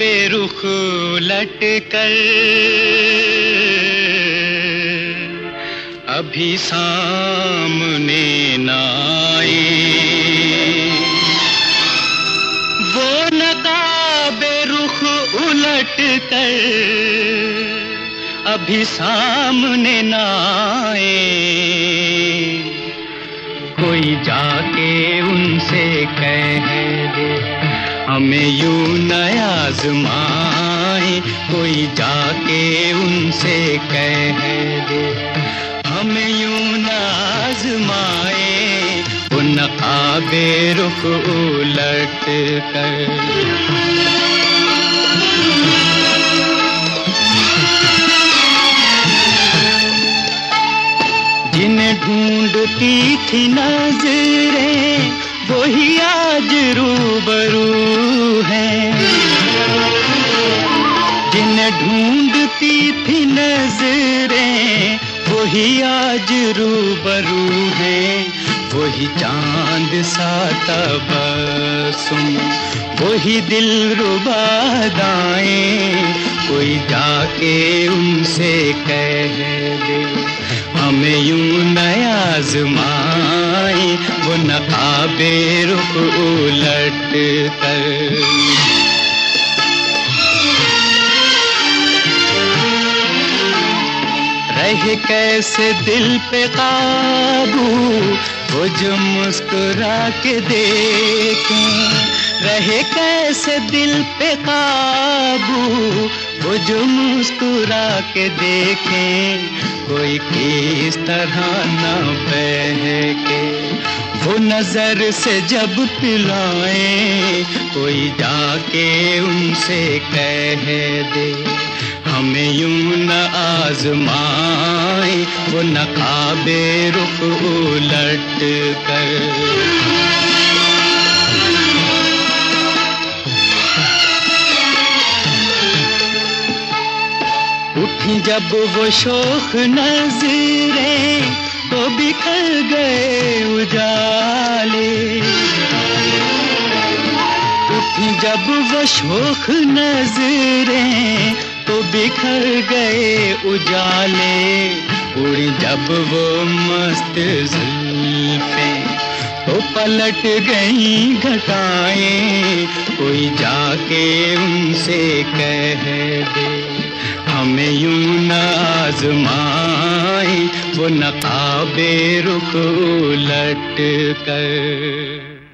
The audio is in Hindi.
बेरुख लटकर अभी सामने न आए। वो नकाबे रुख उलट कर अभी सामने न आए। कोई जाके उनसे कह दे हमें यूं न आज़माए। कोई जाके उनसे कह दे हमें यूं न आज़माए। वो नकाबे रुख उलट कर जिन्हें ढूंढती थी नजरें वही आज रूबरू हैं। जिन्हें ढूंढती थी नजरें वही आज रूबरू हैं। वही चांद सा तबस्सुम वही दिलरुबा अदाएं। कोई जाके उनसे कह दे हमें यूं न आज़माए। वो नकाबे रुख उलट कर रहे कैसे दिल पे काबू वो जो मुस्कुरा के देखें। रहे कैसे दिल पे काबू वो जो मुस्कुरा के देखें। कोई किस तरह न बहके वो नजर से जब पिलाएं। कोई जाके उनसे कह दे हमें यूं न आज़माए। वो नकाबे रुख उलट कर उठी जब वो शोख नज़रें तो बिखर गए उजाले। उठी जब वो शोख नज़रें तो बिखर गए उजाले। उड़ी जब वो मस्त जुल्फें तो पलट गई घटाएं। कोई जाके उनसे कह दे हमें यूं न आज़माए। वो नकाबे रुख उलट कर